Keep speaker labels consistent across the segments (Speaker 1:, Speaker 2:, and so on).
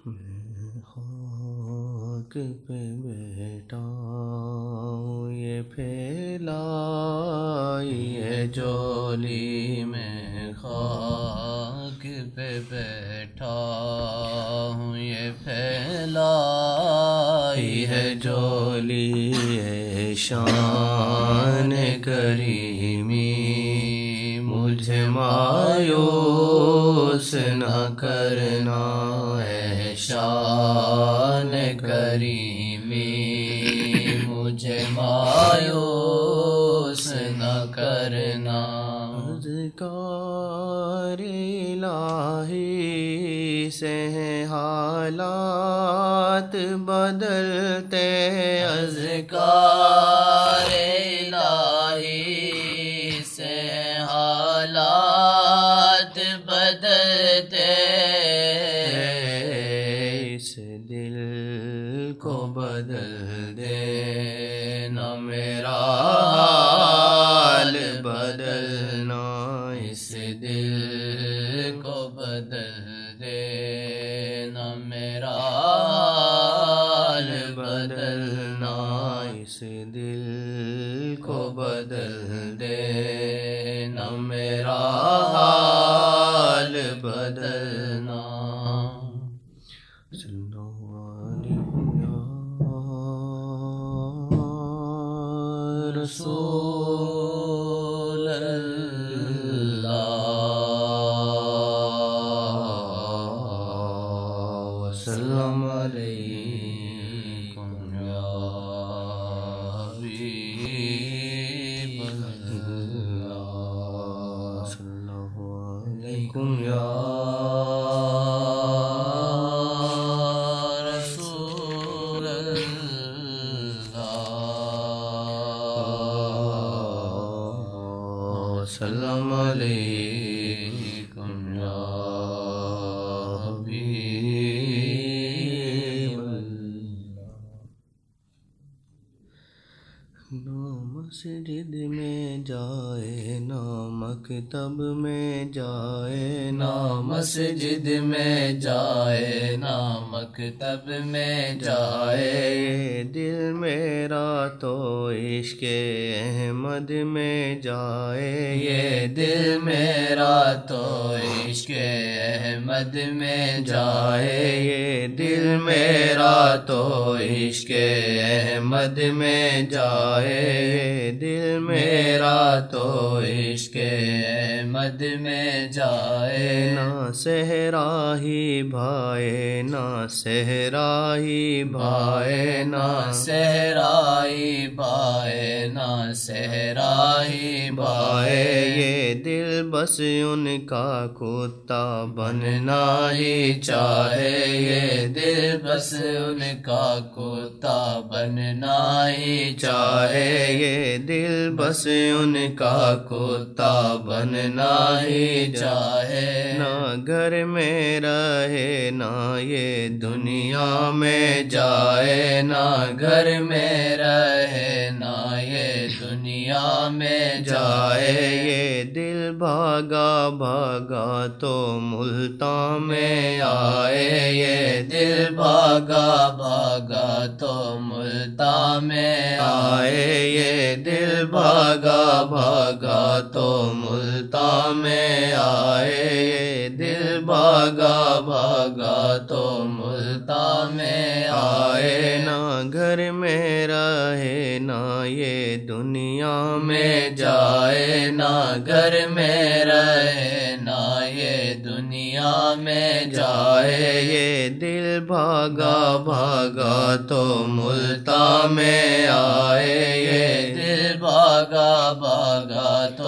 Speaker 1: میں خاک پہ بیٹھا ہوں، یہ پھیلائی ہے جولی میں خاک پہ بیٹھا ہوں، یہ پھیلائی ہے جولی ہے شان کریمی، مجھے مایوس نہ کرنا ہے شان کریمی، مجھے مایوس نہ کرنا۔ اذکار الہی سے حالات بدلتے، اذکار الہی سے حالات بدلتے، اس دل کو بدل دے نہ میرا حال بدلنا، اس دل کو بدل دے نہ میرا حال بدلنا، اس دل کو بدل دے نہ میرا حال بدلنا۔ صلی اللہ علیہ یا رسول اللہ، وسلم علیکم یا حبیب اللہ، صلی اللہ علیکم یا سلام علیکم یا حبیب اللہ۔ نہ مسجد میں جائے نہ مکتب میں جائے، نہ مسجد میں جائے نہ مکتب میں جائے، دل میرا تو عشق احمد میں جائے، یہ دل میرا تو عشق احمد میں جائے، یہ دل میرا تو عشق احمد میں جائے، دل میرا تو عشق احمد میں جائے، نہ صحرا ہی بھائے نہ صحرا ہی بھائے، نہ صحرا ہی بھائے نہ صحرا ہی بھائے، یہ دل بس ان کا کتا بننا ہی چاہے، یہ دل بس ان کا کتا بننا ہی چاہے، یہ دل بس ان کا کتا بننا ہی چاہے، نہ گھر میں رہے نہ یہ دنیا میں جائے، نہ گھر میں رہے نہ یہ دنیا میں جائے، یہ دل بھاگا بھاگا تو ملتان میں آئے، یہ دل بھاگا بھاگا تو ملتان میں آئے، یہ دل بھاگا بھاگا تو ملتان میں آئے، یہ دل بھاگا بھاگا تو ملتان میں آئے، نہ گھر میں رہے نہ یہ دنیا میں جائے، نہ گھر میں رہے نہ یہ دنیا میں جائے، یہ دل بھاگا بھاگا تو ملتان میں آئے، یہ دل بھاگا بھاگا تو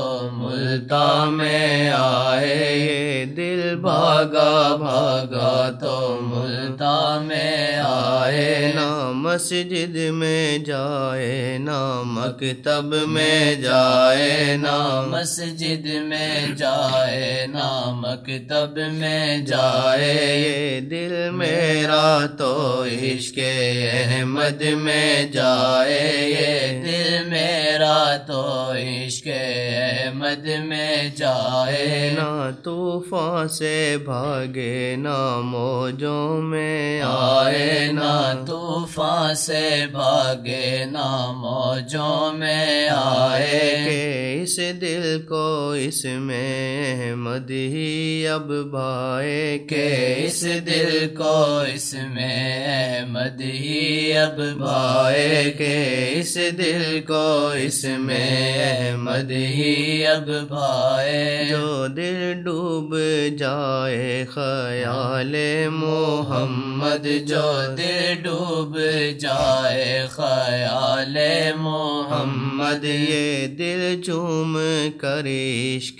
Speaker 1: ملتان میں آئے، یہ دل بھاگا بھاگا تو ملتان میں آئے، نہ مسجد میں جائے نہ مکتب میں جائے، نہ مسجد میں جائے نہ مکتب میں جائے، یہ دل میرا تو عشق احمد میں جائے، یہ دل میرا تو عشق احمد میں جائے، نہ طوفان سے سے بھاگے نہ موجوں میں آئے نہ
Speaker 2: طوفان سے بھاگے نہ موجوں میں آئے
Speaker 1: کہ اس دل کو اس میں احمد ہی اب بھائے
Speaker 2: کہ اس دل کو اس میں احمد ہی اب بھائے
Speaker 1: کہ اس دل کو اس میں
Speaker 2: احمد ہی اب بھائے
Speaker 1: جو دل ڈوب جائے خیال محمد
Speaker 2: جو دل ڈوب جائے خیال محمد
Speaker 1: یہ دل چوم کر عشق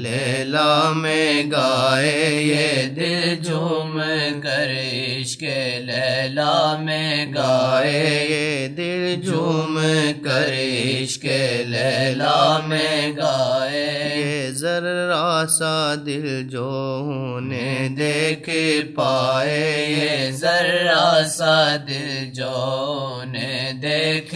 Speaker 1: لیلا میں گائے
Speaker 2: یہ دل جھوم کر عشق لیلا میں گائے
Speaker 1: یہ دل
Speaker 2: جھوم کر عشق لیلا میں گائے
Speaker 1: یہ ذرا سا دل جو نے دیکھ پائے
Speaker 2: یہ ذرا سا دل جو نے دیکھ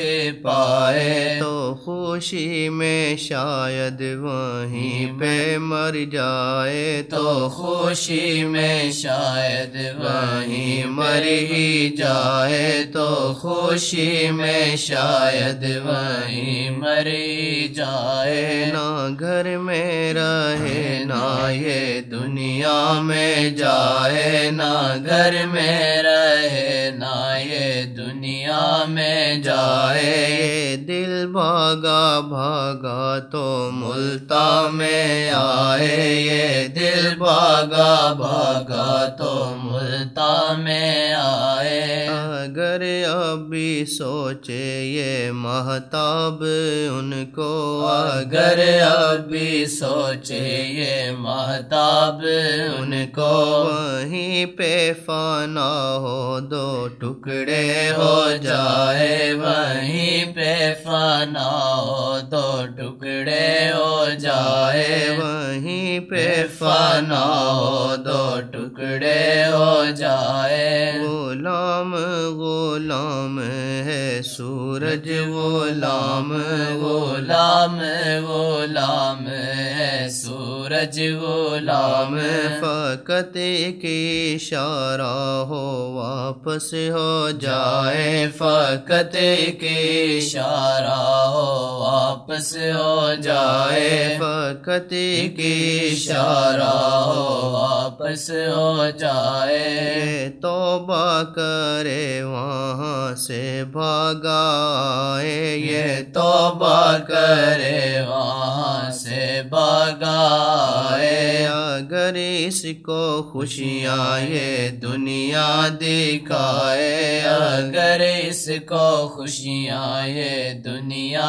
Speaker 2: پائے
Speaker 1: تو خوشی میں شاید وہیں پہ مر جائے
Speaker 2: تو خوشی میں شاید وہیں مر ہی جائے تو خوشی میں شاید وہیں مر ہی جائے
Speaker 1: نہ گھر میں رہے نہ یہ دنیا میں جائے
Speaker 2: نہ گھر میں رہے نہ یہ دنیا میں جائے
Speaker 1: یہ دل بھاگا بھاگا تو ملتان میں آئے یہ
Speaker 2: دل بھاگا بھاگا تو ملتان میں آئے
Speaker 1: اگر ابھی سوچے یہ مہتاب ان کو
Speaker 2: اگر ابھی سوچے یہ مہتاب ان کو
Speaker 1: وہیں پہ فنا ہو دو ٹکڑے
Speaker 2: ہو جائے وہیں پہ فنا ہو دو ٹکڑے ہو جائے
Speaker 1: وہیں پہ
Speaker 2: فنا ہو دو ٹکڑے ہو جائے
Speaker 1: غلام غلام ہے سورج غلام
Speaker 2: غلام غلام ہے سورج غلام
Speaker 1: فقط ایک اشارہ ہو واپس ہو جائے
Speaker 2: فقط ایک اشارہ ہو واپس ہو جائے
Speaker 1: فقط ایک
Speaker 2: اشارہ ہو واپس ہو جائے
Speaker 1: توبہ کرے وہاں سے بھاگا آئے
Speaker 2: یہ توبہ کرے وہاں سے بھاگا آئے
Speaker 1: اگر اس کو خوشیاں یہ دنیا دکھائے
Speaker 2: اگر اس کو خوشیاں یہ دنیا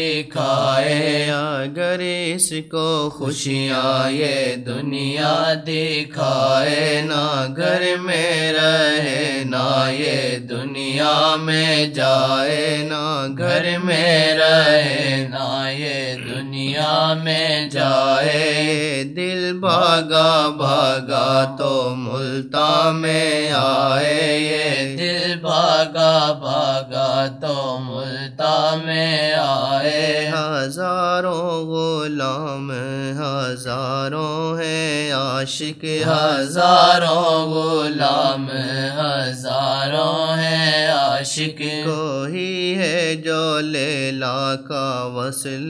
Speaker 2: دکھائے
Speaker 1: اگر اس کو
Speaker 2: خوشیاں یہ دنیا دکھائے
Speaker 1: نہ گھر میں رہے نہ یہ دنیا میں جائے نہ
Speaker 2: گھر میں رہے نہ یہ دنیا میں جائے
Speaker 1: دل بھاگا بھاگا تو ملتان میں آئے
Speaker 2: یہ دل بھاگا بھاگا تو ملتان میں آئے
Speaker 1: ہزاروں غلام ہزاروں ہیں عاشق
Speaker 2: ہزاروں غلام ہزاروں ہیں عاشق
Speaker 1: کوئی ہے جو لیلا کا وصل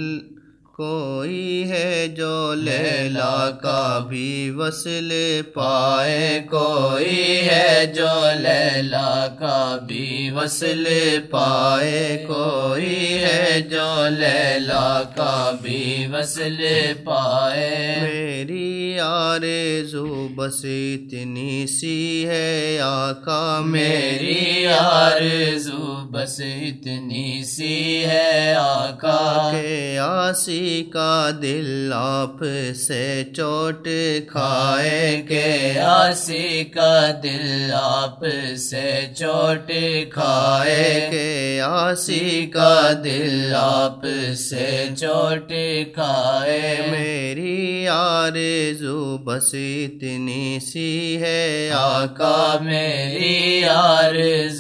Speaker 1: کوئی ہے جو لیلا کا بھی وصل پائے
Speaker 2: کوئی ہے جو لیلا کا بھی وصل پائے کوئی ہے جو لیلا کا بھی وصل پائے
Speaker 1: میری آرزو بس اتنی سی ہے آقا
Speaker 2: میری آرزو بس اتنی سی ہے آقا
Speaker 1: کہ آسی کا دل آپ سے چوٹ کھائے
Speaker 2: کہ آسی کا دل آپ سے چوٹ کھائے
Speaker 1: کہ آسی
Speaker 2: کا دل آپ سے چوٹ کھائے
Speaker 1: میری آرزو بس اتنی سی ہے
Speaker 2: آقا میری آرزو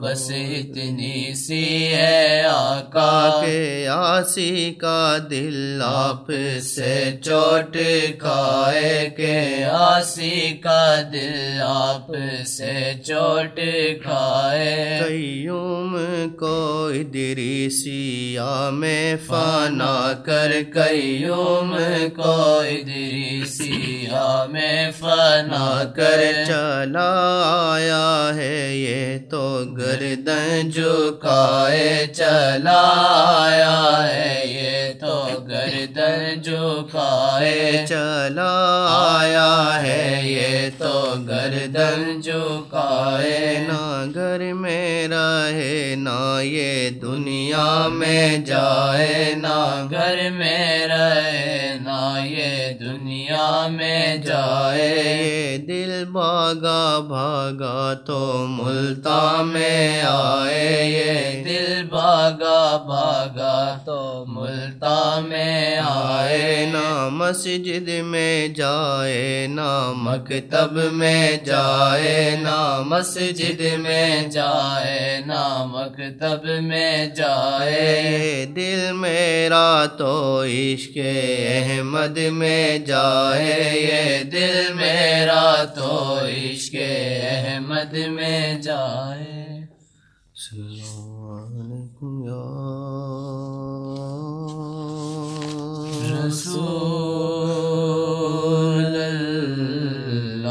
Speaker 2: بس اتنی سی ہے آقا
Speaker 1: کہ آسی کا دل آپ سے چوٹ کھائے، کہ
Speaker 2: آسی کا دل آپ سے چوٹ کھائے،
Speaker 1: قیوم کو ادریسیہ میں فنا کر،
Speaker 2: قیوم کو ادریسیہ میں فنا کر
Speaker 1: چلا آیا ہے یہ تو گردن جھکائے،
Speaker 2: چلا آیا ہے یہ تو گردن جھکائے،
Speaker 1: چلا آیا ہے یہ تو
Speaker 2: گردن جھکائے،
Speaker 1: نہ گھر میں رہے نہ یہ دنیا میں جائے، نہ
Speaker 2: گھر میں رہے نہ یہ دنیا میں جائے،
Speaker 1: یہ دل بھاگا بھاگا تو ملتان میں آئے، یہ
Speaker 2: دل بھاگا بھاگا تو ملتان میں آئے،
Speaker 1: نہ مسجد میں جائے نہ مکتب میں جائے، نہ
Speaker 2: مسجد میں جائے نہ مکتب میں جائے،
Speaker 1: یہ دل میرا تو عشق احمد میں جائے،
Speaker 2: یہ دل میرا تو عشق احمد میں جائے۔
Speaker 1: السلام علیکم یا
Speaker 2: رسول اللہ،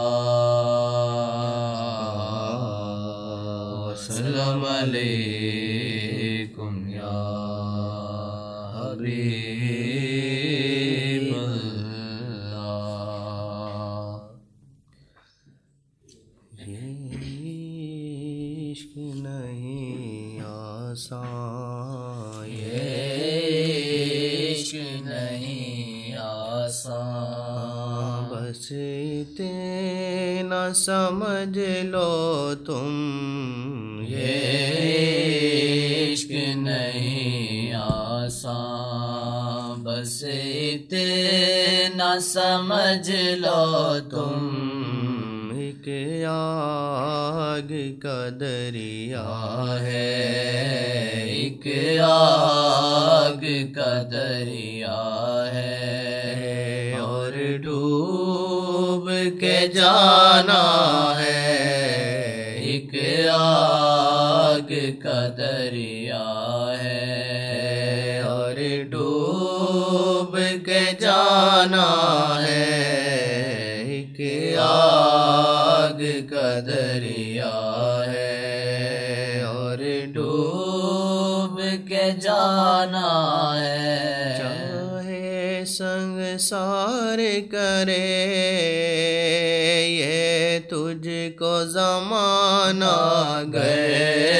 Speaker 2: السلام علیکم یا حبیب اللہ۔
Speaker 1: یہ عشق نہیں آسان،
Speaker 2: یہ عشق نہیں آسان،
Speaker 1: بس اتنا سمجھ لو تم،
Speaker 2: یہ عشق نہیں آسان، بس اتنا سمجھ لو تم،
Speaker 1: ایک آگ کا دریا
Speaker 2: ہے ایک آگ کا دریا ہے،
Speaker 1: اور ڈوب کے جانا ہے،
Speaker 2: ایک آگ کا دریا ہے،
Speaker 1: اور ڈوب کے جانا ہے، ایک آگ کا دریا ہے، اور
Speaker 2: ڈوب کے جانا ہے،
Speaker 1: چاہے سنگسار کرے یہ تجھ کو زمانہ گئے،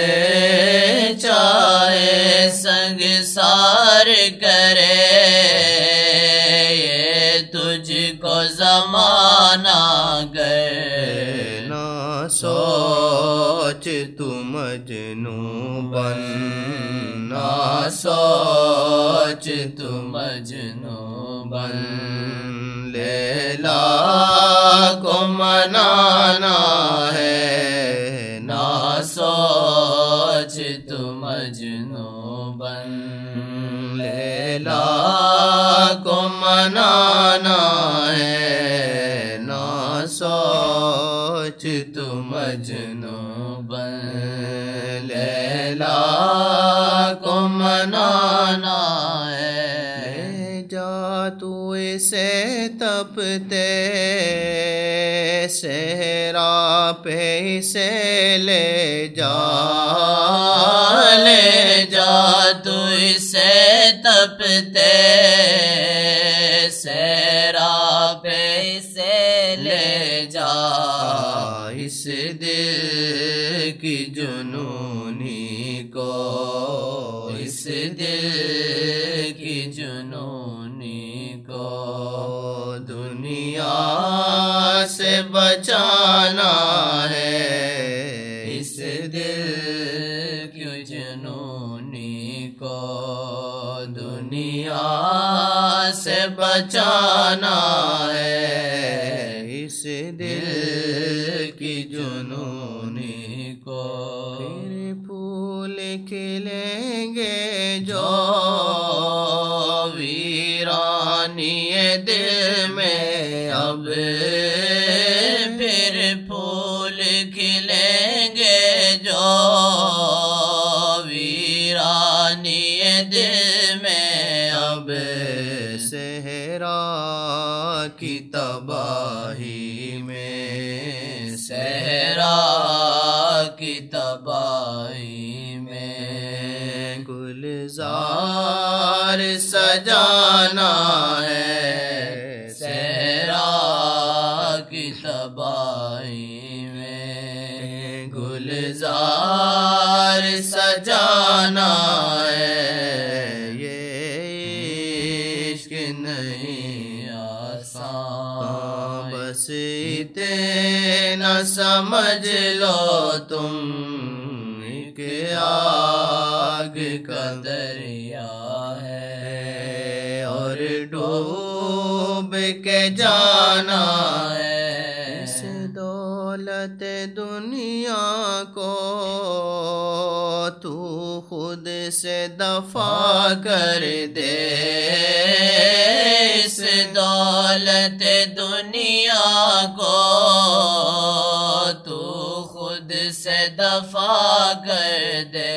Speaker 2: چاہے سنگسار کرے یہ تجھ کو زمانہ گئے،
Speaker 1: نہ سوچ تو مجنوں بن،
Speaker 2: نہ سوچ تو مجنوں بن،
Speaker 1: لیلا کو منانا ہے،
Speaker 2: نہ سوچ تو مجنوں بن،
Speaker 1: لیلا کو منانا ہے، نہ سوچ تو مجنوں
Speaker 2: بن،
Speaker 1: لیلا
Speaker 2: کو منانا ہے،
Speaker 1: لے جا تو اسے تپتے صحرا پہ اسے لے جا،
Speaker 2: لے جا تو اسے تپتے صحرا پہ اسے لے جا،
Speaker 1: اس دل کی جنونی کو،
Speaker 2: اس دل کی جنونی کو
Speaker 1: دنیا سے بچانا ہے،
Speaker 2: اس دل کی جنونی کو دنیا سے بچانا ہے،
Speaker 1: اس دل کی
Speaker 2: جنونی کو،
Speaker 1: پھر پھول کھلیں گے جو
Speaker 2: ویرانی دل میں اب، پھر پھول کھلیں گے جو ویرانی دل میں اب،
Speaker 1: صحرا کی تباہی میں،
Speaker 2: صحرا کی تباہی میں،
Speaker 1: گلزار سجانا ہے،
Speaker 2: صحرا کی تباہی میں،
Speaker 1: گلزار سجانا ہے، یہ عشق نہیں آسان، بس اتنا سمجھ لو تم ایک آگ کا دریا ہے، اور ڈوب کے جانا ہے، اس دولت دنیا کو تو خود سے دفع کر دے،
Speaker 2: اس دولت دنیا کو تو خود سے دفع کر دے،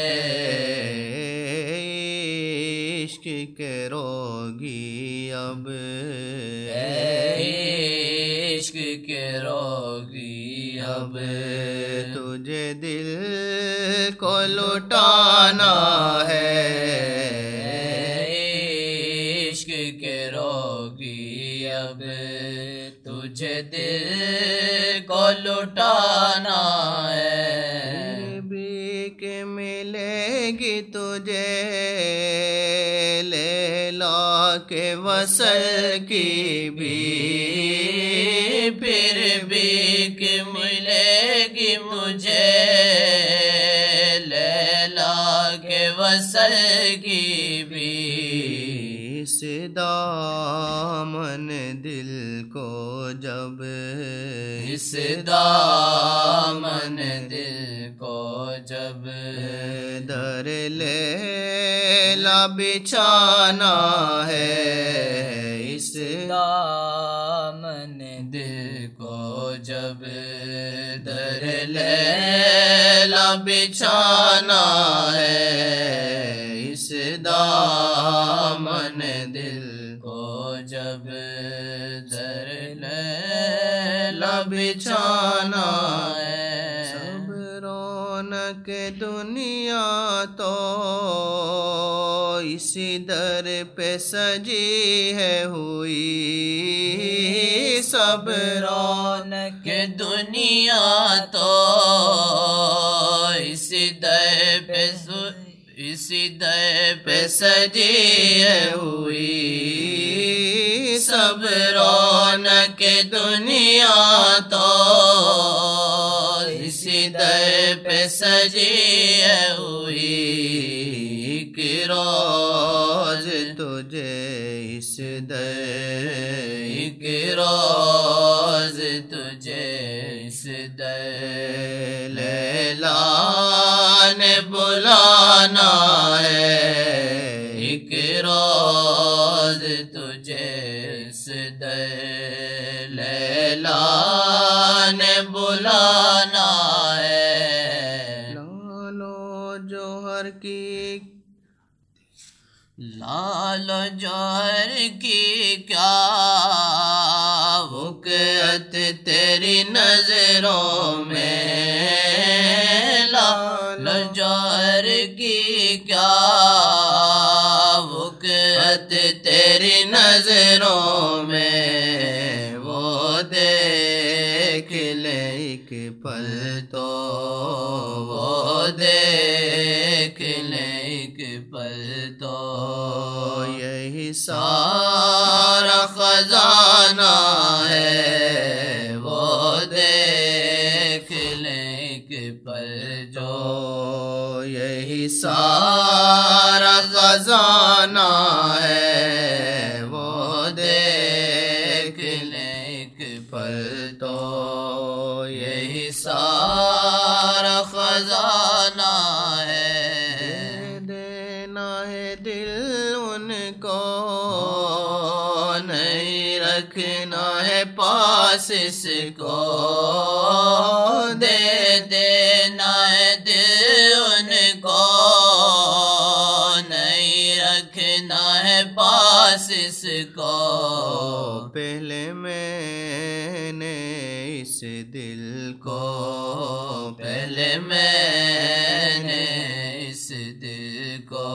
Speaker 1: عشق کے روگی اب،
Speaker 2: عشق کے روگی اب،
Speaker 1: تجھے دل کو لٹانا ہے،
Speaker 2: عشق کے روگی اب، تجھے دل کو لٹانا ہے،
Speaker 1: بھی کہ ملے گی تجھے لیلا کے وصل کی بھی،
Speaker 2: پھر بھی کہ ملے گی مجھے لیلا کے وصل کی بھی،
Speaker 1: اس دامن دل کو جب،
Speaker 2: اس دامن دل کو جب،
Speaker 1: در لیلا بچھانا ہے، اس
Speaker 2: دامن دل کو جب، در لیلا بچھانا ہے، اس دامن دل کو جب، در لیلا بچھانا ہے،
Speaker 1: سب رونق دنیا تو اسی در پہ سجی ہے ہوئی، سب
Speaker 2: رونق دنیا تو اسی در پہ اسی در پہ سجی ہے ہوئی، سب رونق دنیا تو اسی در پہ سجی ہے ہوئی،
Speaker 1: ایک روز تجھے اس در،
Speaker 2: ایک روز تجھے اس در
Speaker 1: لیلا نے بلانا ہے،
Speaker 2: ایک روز تجھے اس در لیلا نے بلانا ہے،
Speaker 1: لالو جوہر کی،
Speaker 2: لال جوہر کی کیا وقعت تیری نظروں میں، لال جوہر کی کیا وقعت تیری نظروں میں، وہ دیکھ لے ایک پل تو، وہ دیکھ لے ایک پل تو،
Speaker 1: یہی سارا خزانہ ہے،
Speaker 2: وہ دیکھ لے ایک پل جو،
Speaker 1: یہی سارا خزانہ ہے، وہ دیکھ
Speaker 2: لے ایک
Speaker 1: پل تو، یہی سارا
Speaker 2: سارا خزانہ ہے،
Speaker 1: دینا ہے دل ان کو، نہیں رکھنا ہے پاس اس کو،
Speaker 2: دے دینا ہے دل ان کو، نہیں رکھنا ہے پاس اس کو۔
Speaker 1: پہلے میں نے اس دل کو،
Speaker 2: پہلے میں نے اس دل کو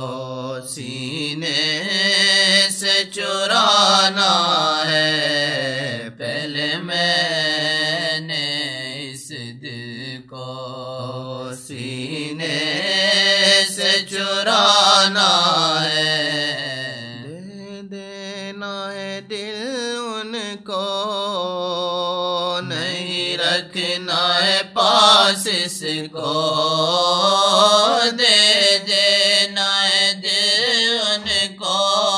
Speaker 1: سینے سے چرانا ہے،
Speaker 2: پہلے میں نے اس دل کو
Speaker 1: سینے سے چرانا ہے، دے دینا ہے دل ان کو، نہیں رکھنا ہے پاس اس کو،
Speaker 2: دے دینا ہے دل ان کو،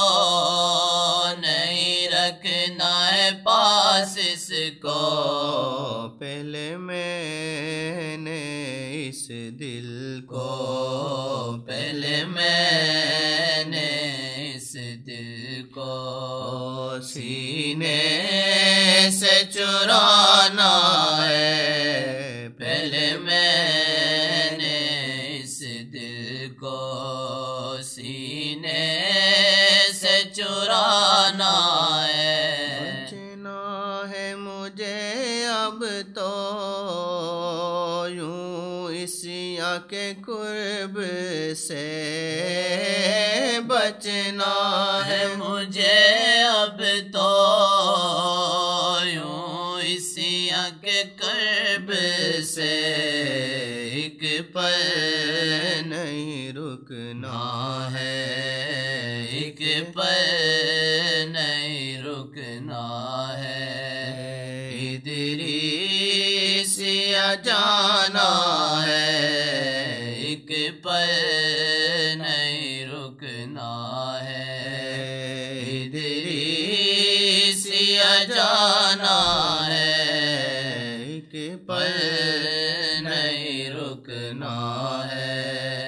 Speaker 2: نہیں رکھنا ہے پاس اس کو۔
Speaker 1: پہلے میں نے اس دل کو،
Speaker 2: پہلے میں نے اس دل کو
Speaker 1: سینے سے چرانا ہے،
Speaker 2: پہلے میں نے اس دل کو سینے سے چرانا ہے۔
Speaker 1: بچنا ہے مجھے اب تو یوں عیسیٰ کے قرب سے، بچنا ہے
Speaker 2: مجھے اب تو یوں عیسیٰ کے قرب سے،
Speaker 1: ایک پل نہیں رکنا ہے،
Speaker 2: ایک پل نہیں رکنا ہے،
Speaker 1: ادریسیہ جانا ہے،
Speaker 2: ایک پل نہیں رکنا ہے،
Speaker 1: ادریسیہ جانا ہے، ایک پل نہیں رکنا ہے،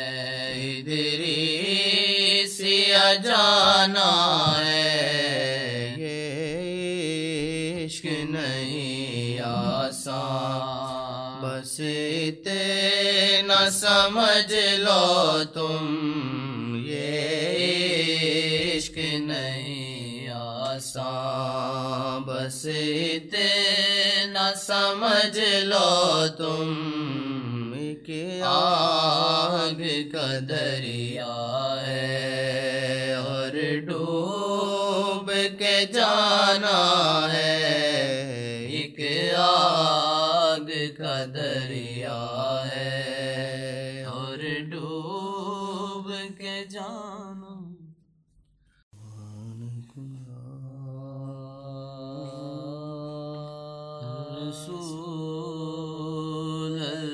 Speaker 1: ادریسیہ جانا ہے، یہ عشق نہیں آسان، بس اتنا سمجھ لو تم، یہ عشق نہیں آسان، بس اتنا سمجھ لو تم، ایک آگ کا دریا ہے اور ڈوب کے جانا ہے، ایک آگ کا دریا ہے اور ڈوب کے جانا۔
Speaker 2: رسول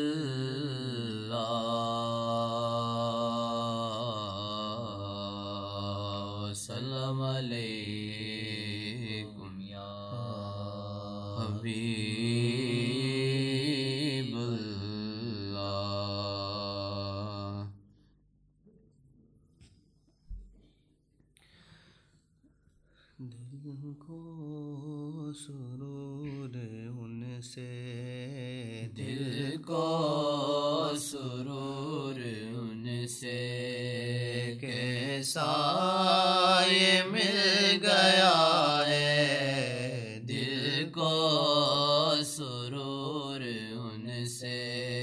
Speaker 2: اللہ سلام علیکم یا حبیب اللہ۔
Speaker 1: دل کو سرور ان سے،
Speaker 2: دل کو سرور ان سے
Speaker 1: کیسا یہ مل گیا ہے،
Speaker 2: دل کو سرور ان سے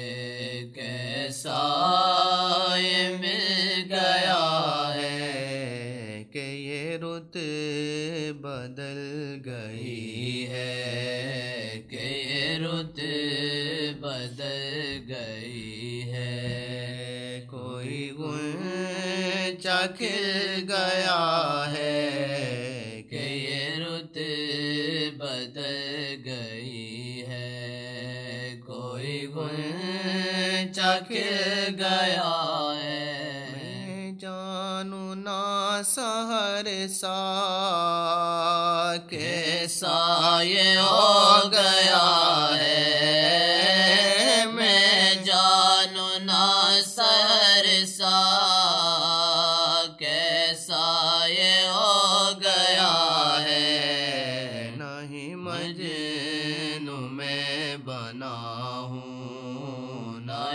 Speaker 2: کیسا یہ مل گیا ہے،
Speaker 1: کہ یہ رت بدل گئی ہے،
Speaker 2: کہ یہ رت بدل گئی ہے،
Speaker 1: کوئی غنچہ کھل گیا ہے،
Speaker 2: کہ یہ رت بدل گئی ہے، کوئی غنچہ کھل گیا ہے۔
Speaker 1: میں جانوں نہ سحر سا کیسا یہ ہو گیا ہے،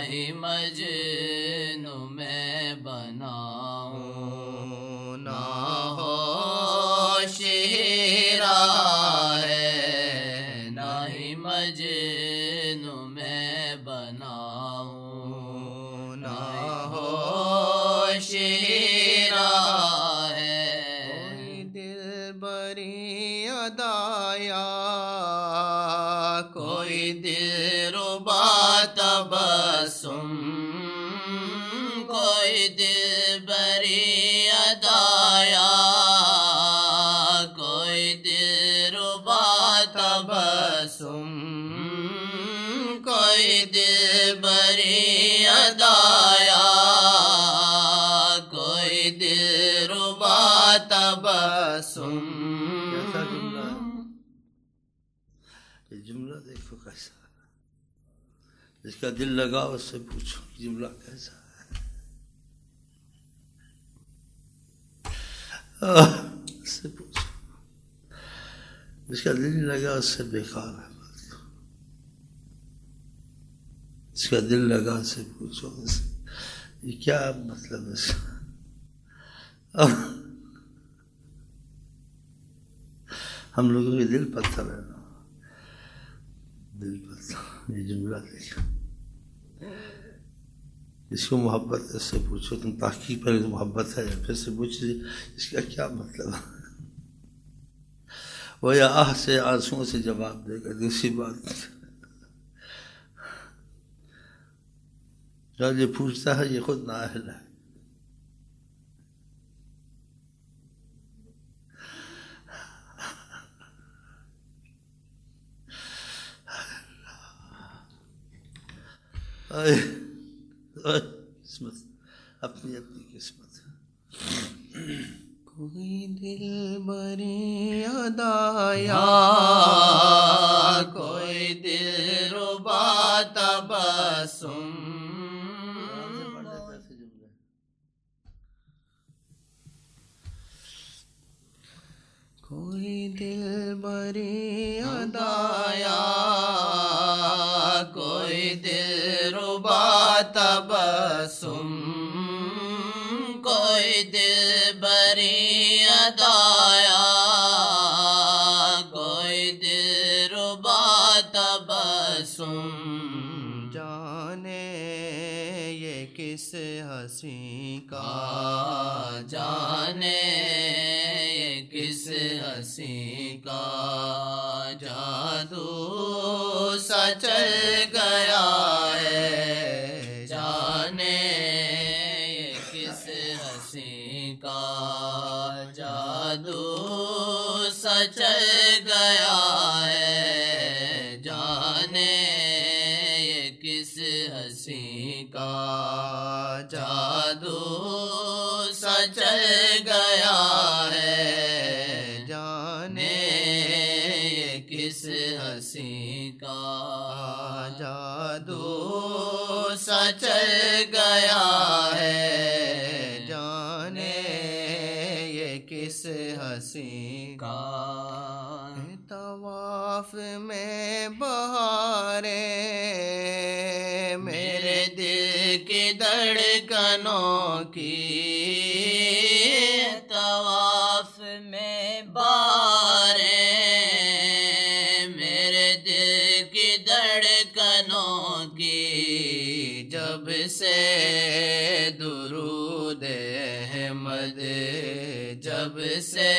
Speaker 2: ہی مجنوں میں بناؤں، نہ ہوش ہی رہا ہے، نہ ہی مجنوں میں بناؤں، نہ ہوش ہی رہا ہے۔
Speaker 1: کوئی دل بری ادایا،
Speaker 2: کوئی دل ربا تبسم، کوئی دل بری ادایا، کوئی دل ربا تبسم، کوئی دل بری ادایا، کوئی دل ربا تبسم۔
Speaker 3: کیسا جملہ ہے یہ جملہ؟ دیکھو کیسا، جس کا دل لگا اس سے پوچھو جملہ کیسا ہے۔ اس سے پوچھو، جس کا دل لگا اس سے بیکار ہے بات۔ جس کا دل لگا اس سے پوچھو یہ کیا مطلب ہے اس کا۔ ہم لوگوں کے دل پتھر ہے نا، دل پتھر۔ یہ جملہ دیکھو، جس کو محبت ہے اس سے پوچھو، تم تحقیق پر محبت ہے پھر سے پوچھو اس کا کیا مطلب ہے۔ وہ یا آہ سے آنسوؤں سے جواب دے گا، دوسری بات جو یہ پوچھتا ہے یہ خود نااہل ہے۔ قسمت اپنی اپنی قسمت ہے۔
Speaker 1: کوئی دل بری ادایا،
Speaker 2: کوئی دل ربا تبسم،
Speaker 1: کوئی دل بری ادایا،
Speaker 2: کوئی دل ربا تبسم، کوئی دل بری ادایا، کوئی دل ربا تبسم۔
Speaker 1: جانے یہ کس ہنسی کا،
Speaker 2: جانے یہ کس ہنسی کا جادو سا چل گیا ہے، جانے یہ کس ہنسی کا جادو سا چل گیا ہے، جانے یہ کس ہنسی کا جادو سا چل گیا ہے، جانے یہ کس ہنسی کا جادو سا چل گیا ہے،
Speaker 1: جانے یہ کس ہنسی
Speaker 2: کا
Speaker 1: طواف میں بہاریں
Speaker 2: میرے دل کی دھڑکنوں کی، طواف میں بہاریں میرے دل کی دھڑکنوں کی، جب سے درود احمد، جب سے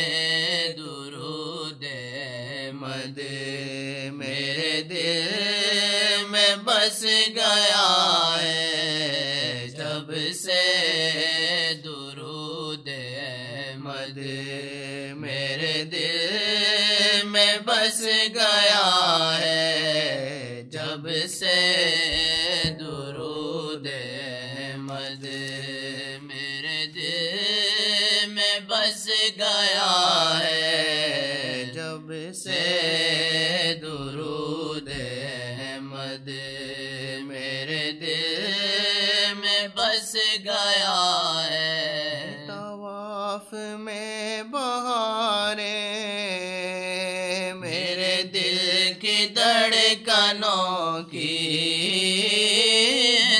Speaker 2: درود احمد میرے دل میں بس گیا ہے، جب سے درود احمد میرے دل میں بس گیا ہے، جب سے درود احمد میرے دل میں بس گیا ہے، جب سے درود احمد میرے دل میں بس گیا ہے،
Speaker 1: طواف میں بہاریں
Speaker 2: میرے دل کی دھڑکنوں کی،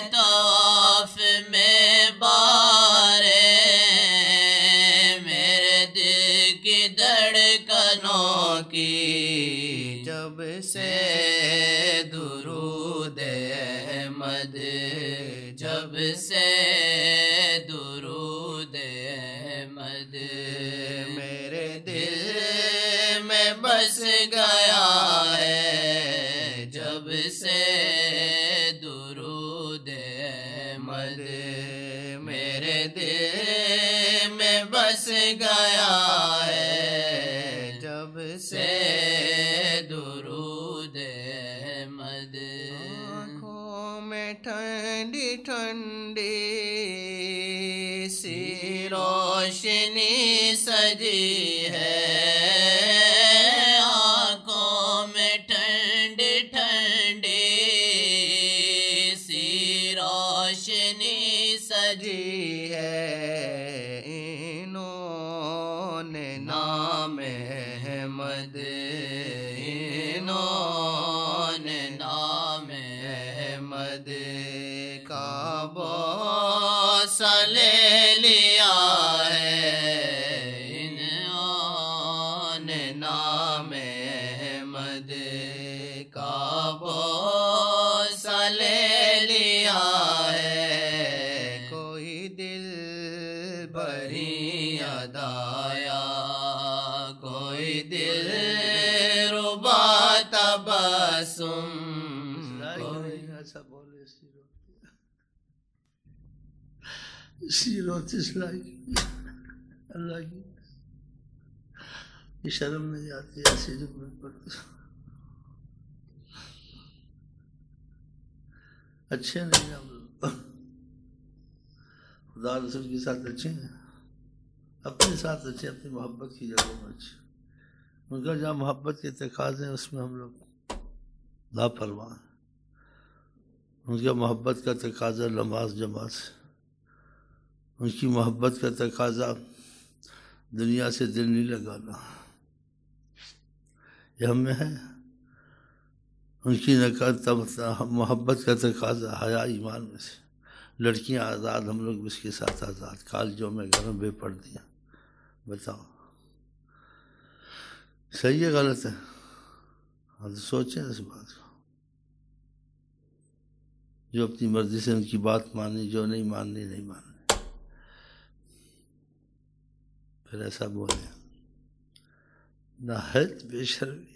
Speaker 2: درود احمد جب سے درود احمد
Speaker 1: میرے
Speaker 2: دل میں بس گیا ہے جب سے درود احمد میرے دل میں بس گیا ہے
Speaker 1: جب
Speaker 2: سے درود احمد
Speaker 1: آنکھوں میں ٹھنڈی ٹھنڈی سی
Speaker 2: روشنی سجی ہے آنکھوں میں ٹھنڈی ٹھنڈی سی روشنی سجی
Speaker 1: ہے انہوں نے نام احمد
Speaker 2: انہوں نے نام
Speaker 1: احمد کا
Speaker 2: بوسہ لے لیا ہے انہوں نے نام احمد کا بوسہ لے لیا ہے
Speaker 1: کوئی دل
Speaker 2: بری ادایا کوئی دل ربا تبسم
Speaker 3: ایسا بولے سیرت اسلائی اللہ کی یہ شرم نہیں آتی ایسی جملے پڑھتے اچھے نہیں ہم لوگ خدا رسول کے ساتھ اچھے ہیں اپنے ساتھ اچھے اپنی محبت کی جگہ میں اچھے ان کا جہاں محبت کے تقاضے ہیں اس میں ہم لوگ لاپرواہ ہیں ان کا محبت کا تقاضا نماز جماعت سے ان کی محبت کا تقاضا دنیا سے دل نہیں لگانا یہ ہم میں ہے ان کی محبت کا تقاضا حیا ایمان میں سے لڑکیاں آزاد ہم لوگ اس کے ساتھ آزاد کالجوں میں گھروں بے پردیاں بتاؤ صحیح ہے غلط ہے ہم سوچیں اس بات کو جو اپنی مرضی سے ان کی بات مانی جو نہیں ماننی نہیں ماننی پھر ایسا بولے نہایت بے شرمی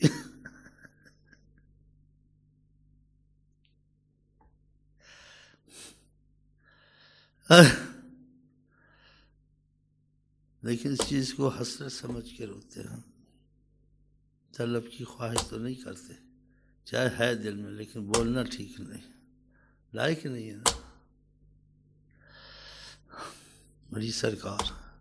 Speaker 3: لیکن اس چیز کو حسرت سمجھ کے روتے ہیں طلب کی خواہش تو نہیں کرتے چاہے ہے دل میں لیکن بولنا ٹھیک نہیں لائق نہیں ہے نا بڑی سرکار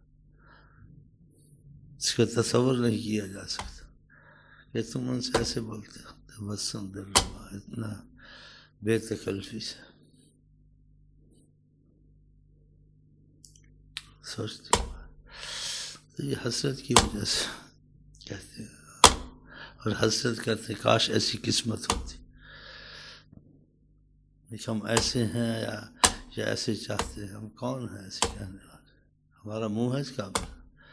Speaker 3: اس کا تصور نہیں کیا جا سکتا کہ تم ان سے ایسے بولتے ہو تبسم دل ربا اتنا بے تکلفی سے سوچتے ہو تو یہ حسرت کی وجہ سے کہتے ہیں اور حسرت کرتے کاش ایسی قسمت ہوتی لیکن ہم ایسے ہیں یا ایسے چاہتے ہیں ہم کون ہیں ایسے کہنے والے ہمارا منہ ہے اس قابل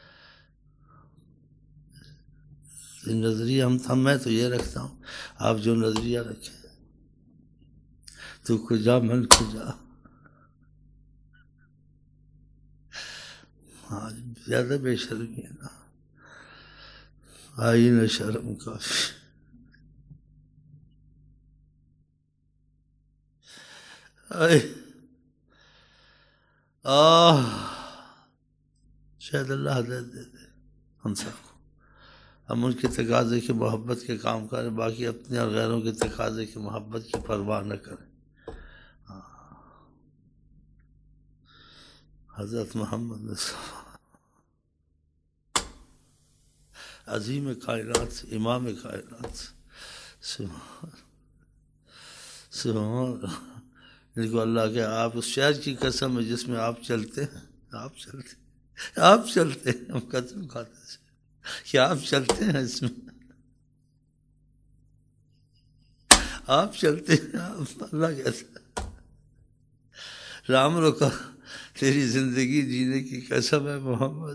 Speaker 3: نظریہ میں تو یہ رکھتا ہوں آپ جو نظریہ رکھیں تو کجا من کجا ہاں زیادہ بے شرمی ہے نا آئی نہ شرم کافی شاید اللہ ہدایت دے دے ہم سب کو ہم ان کے تقاضے کی محبت کے کام کریں باقی اپنے اور غیروں کے تقاضے کی محبت کی پرواہ نہ کریں حضرت محمد عظیم کائنات امام کائنات سبحان اللہ ان کو اللہ کے آپ اس شہر کی قسم ہے جس میں آپ چلتے ہیں آپ چلتے ہیں ہم قسم کھاتے ہیں کہ آپ چلتے ہیں اس میں آپ چلتے ہیں اللہ کہتا ہے رام رکا تیری زندگی جینے کی قسم ہے محمد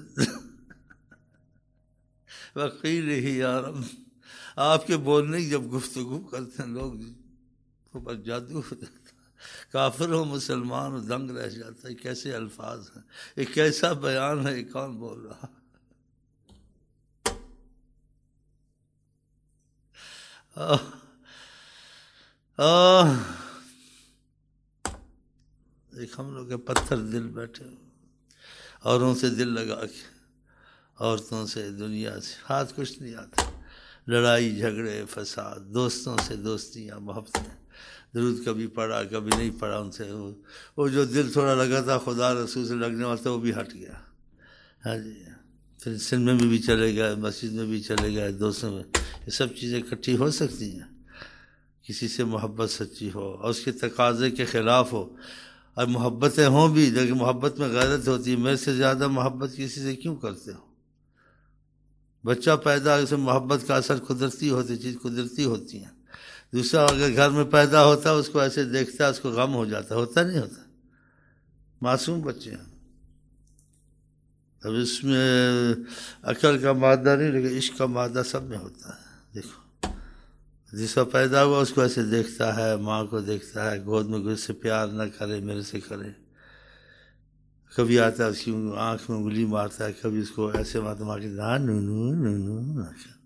Speaker 3: وقیل ہی یا رب آپ کے بولنے کی جب گفتگو کرتے ہیں لوگ تو پر جادو ہو جاتا ہے، کافر ہو مسلمان ہو دنگ رہ جاتا ہے، کیسے الفاظ ہیں، ایک کیسا بیان ہے، یہ کون بول رہا؟ ایک ہم لوگ کے پتھر دل بیٹھے اوروں سے دل لگا کے، عورتوں سے، دنیا سے ہاتھ کچھ نہیں آتا، لڑائی جھگڑے فساد، دوستوں سے دوستیاں محبتیں، درود کبھی پڑھا کبھی نہیں پڑھا ان سے، وہ جو دل تھوڑا لگا تھا خدا رسول سے لگنے والا تھا وہ بھی ہٹ گیا. ہاں جی، پھر سنیما میں بھی چلے گئے، مسجد میں بھی چلے گئے، دوستوں میں، یہ سب چیزیں اکٹھی ہو سکتی ہیں؟ کسی سے محبت سچی ہو اور اس کے تقاضے کے خلاف ہو، اور محبتیں ہوں بھی لیکن محبت میں غیرت ہوتی ہے، میرے سے زیادہ محبت کسی سے کیوں کرتے ہو؟ بچہ پیدا اسے محبت کا اثر قدرتی ہوتی، چیز قدرتی ہوتی ہیں. دوسرا اگر گھر میں پیدا ہوتا ہے اس کو ایسے دیکھتا ہے، اس کو غم ہو جاتا، ہوتا نہیں ہوتا؟ معصوم بچے ہیں. اب اس میں عقل کا مادہ نہیں لیکن عشق کا مادہ سب میں ہوتا ہے. دیکھو جس کا پیدا ہوا اس کو ایسے دیکھتا ہے، ماں کو دیکھتا ہے، گود میں گھس سے پیار نہ کرے میرے سے کرے، کبھی آتا ہے اس کی آنکھ میں انگلی مارتا ہے، کبھی اس کو ایسے مارتا مار کے نونو نونو،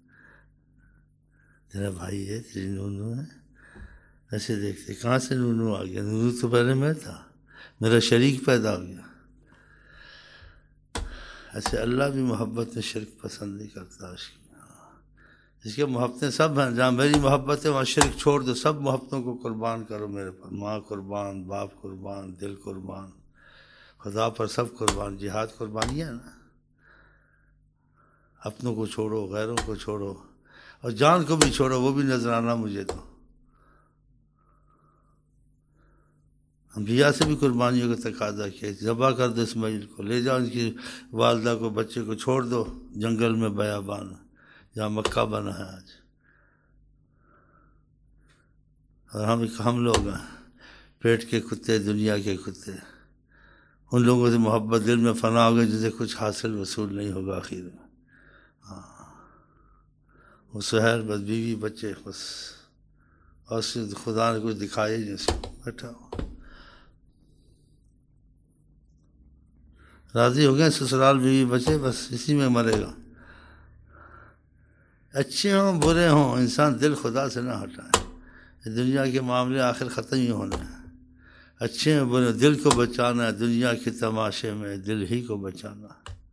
Speaker 3: تیرا بھائی ہے، تیری نونو ہے، ایسے دیکھتے کہاں سے نونو آ گیا؟ نونو تو پہلے میں تھا، میرا شریک پیدا ہو گیا. ایسے اللہ بھی محبت میں شرک پسند نہیں کرتا. اس کے محبتیں سب ہیں، جہاں میری محبت ہے وہاں شرک چھوڑ دو، سب محبتوں کو قربان کرو میرے پر، ماں قربان، باپ قربان، دل قربان، خدا پر سب قربان. جہاد قربانی ہے نا. اپنوں کو چھوڑو، غیروں کو چھوڑو، اور جان کو بھی چھوڑو، وہ بھی نظر آنا مجھے تو. انبیاء سے بھی قربانیوں کا تقاضا کیا، ذبح کر دو اسماعیل کو، لے جاؤ ان کی والدہ کو، بچے کو چھوڑ دو جنگل میں بیابان جہاں مکہ بنا ہے آج. اور ہم لوگ ہیں پیٹ کے کتے، دنیا کے کتے، ان لوگوں سے محبت دل میں فنا ہوگا جسے کچھ حاصل وصول نہیں ہوگا آخر میں. وہ سحر بس بیوی بچے بس، اور خدا نے کچھ دکھایا ہی نہیں، اس کو بیٹھا ہو. راضی ہو گئے سسرال بیوی بچے، بس اسی میں مرے گا. اچھے ہوں برے ہوں انسان دل خدا سے نہ ہٹائے. دنیا کے معاملے آخر ختم ہی ہونے ہیں. اچھے ہیں برے، دل کو بچانا ہے، دنیا کے تماشے میں دل ہی کو بچانا.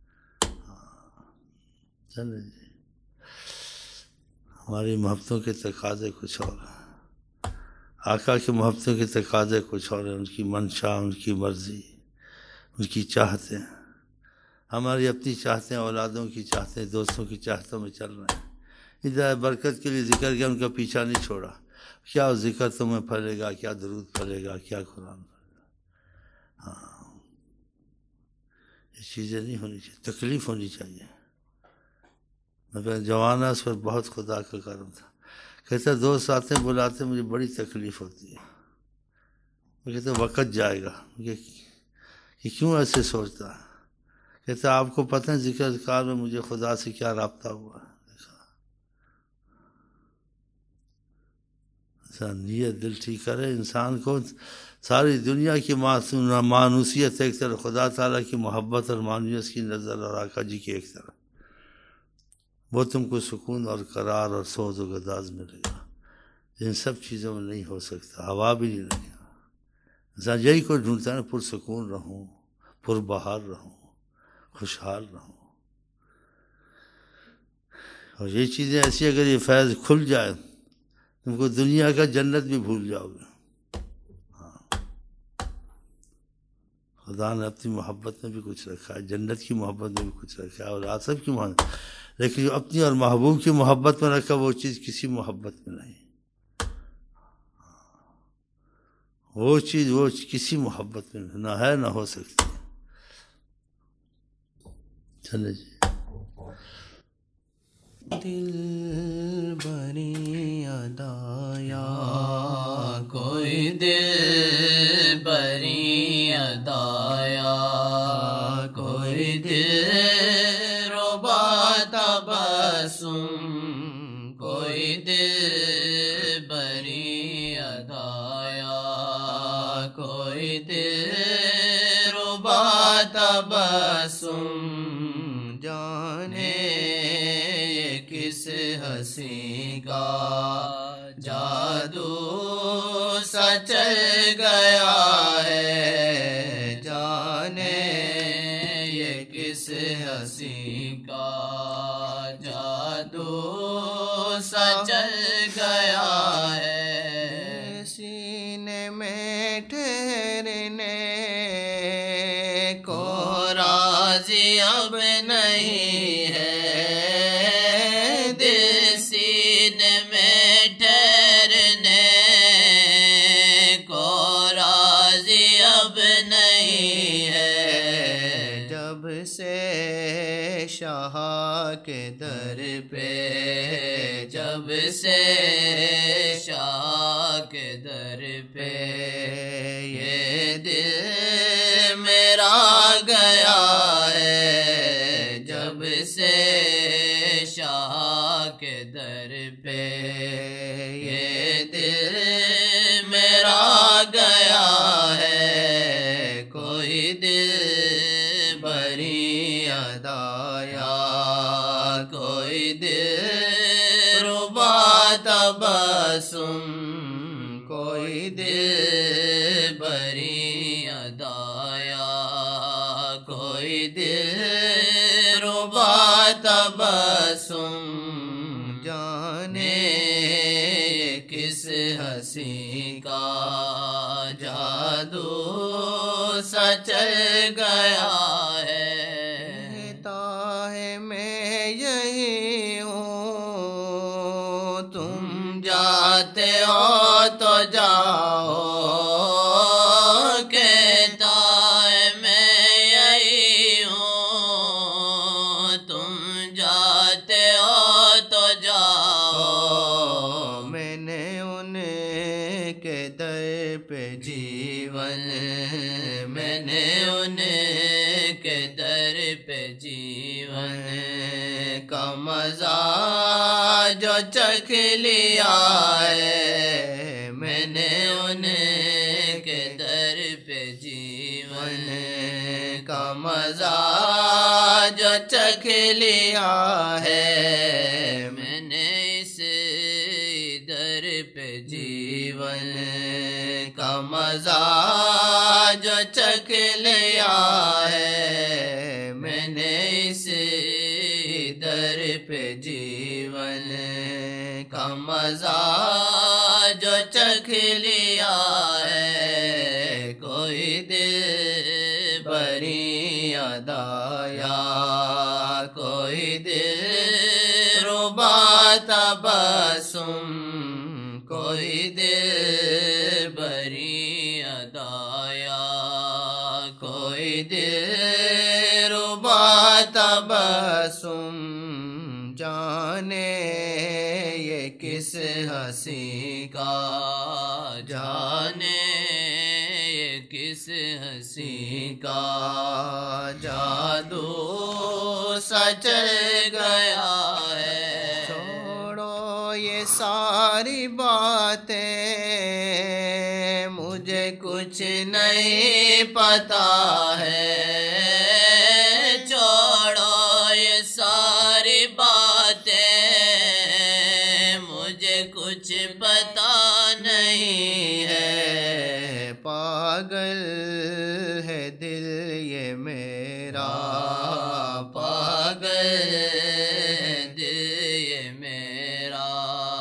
Speaker 3: چلے جی، ہماری محبتوں کے تقاضے کچھ اور ہیں، آقا کی محبتوں کے تقاضے کچھ اور ہیں، ان کی منشا، ان کی مرضی، ان کی چاہتیں. ہماری اپنی چاہتیں، اولادوں کی چاہتیں، دوستوں کی چاہتوں میں چل رہے ہیں. ادھر برکت کے لیے ذکر کیا، ان کا پیچھا نہیں چھوڑا. کیا ذکر تمہیں پھلے گا، کیا درود پھلے گا، کیا قرآن پھلے گا. ہاں یہ چیزیں نہیں ہونی چاہیے، تکلیف ہونی چاہیے. میں جوان اس پر بہت خدا کا کرم تھا. کہتا دوست آتے ہیں بلاتے مجھے بڑی تکلیف ہوتی ہے. میں کہتا وقت جائے گا. کہ کیوں ایسے سوچتا ہے؟ کہتا آپ کو پتہ ہے ذکر اذکار میں مجھے خدا سے کیا رابطہ ہوا ہے. نیت دل ٹھیک کرے انسان کو، ساری دنیا کی مانوسیت ایک طرف، خدا تعالیٰ کی محبت اور مانویت کی نظر، اور آقا جی کی ایک طرف، وہ تم کو سکون اور قرار اور سوز و گداز ملے گا. ان سب چیزوں میں نہیں ہو سکتا، ہوا بھی نہیں لگے گا. انسان یہی کو ڈھونڈتا ہے، پرسکون رہوں، پربہار رہوں، خوشحال رہوں. اور یہ چیزیں ایسی اگر یہ فیض کھل جائے تم کو دنیا کا جنت بھی بھول جاؤ گے. خدا نے اپنی محبت میں بھی کچھ رکھا ہے، جنت کی محبت میں بھی کچھ رکھا ہے، اور آصف کی محبت، لیکن جو اپنی اور محبوب کی محبت میں رکھا وہ چیز کسی محبت میں نہیں. وہ چیز کسی محبت میں نہ ہے نہ ہو سکتی. چلے جی.
Speaker 1: دل بری ادایا کوئی دل بری ادایا کوئی دل ربا تبسم کوئی دل بری ادا
Speaker 2: کوئی دلربا تبسم
Speaker 1: جانے
Speaker 2: یہ کس ہنسی کا جادو سا چل گیا ہے،
Speaker 1: جانے
Speaker 2: یہ کس ہنسی کا جادو سا چل گیا ہے،
Speaker 1: سینے میں ٹھہرنے کو
Speaker 2: راضی اب نہیں ہے، دل سینے میں ٹھہرنے کو راضی اب نہیں ہے،
Speaker 1: جب سے شاہ کے در پہ،
Speaker 2: جب سے شاہ کے در پہ یہ دل میرا گیا ہے، جب سے شاہ کے در پہ یہ دل میرا گیا ہے، کوئی دل بری ادایا، کوئی دل ربا تبسم، کوئی دل بری ادایا، کوئی دل ربا تبسم
Speaker 1: جانے
Speaker 2: کس ہنسی کا جادو سا چل گیا ہے،
Speaker 1: ہے میں یہی ہوں، تم
Speaker 2: جاتے ہو تو جاؤ، کہتا ہے میں یہی ہوں، تم جاتے ہو تو جاؤ،
Speaker 1: میں نے ان کے در پہ
Speaker 2: جیون میں نے ان کے در پہ جیون کا مزہ جو چکھ لیا ہے، میں نے ان کے در پہ جیون کا مزہ جو چکھ لیا ہے، میں نے اس در پہ جیون کا مزہ جو چکھ لیا ہے، میں نے اس در پہ جیون کا مزہ جو چکھ لیا ہے، کوئی دل بری ادایا، کوئی دل ربا تبسم، کوئی دل بری ادایا، کوئی دل ربا تبسم
Speaker 1: جانے یہ کس
Speaker 2: ہنسی کا جانے یہ کس ہنسی کا جادو سا چل گیا ہے،
Speaker 1: چھوڑو یہ ساری باتیں،
Speaker 2: مجھے کچھ نہیں پتا ہے، چھوڑو یہ ساری باتیں، مجھے کچھ پتا نہیں ہے،
Speaker 1: پاگل ہے دل یہ میرا،
Speaker 2: پاگل دل یہ میرا،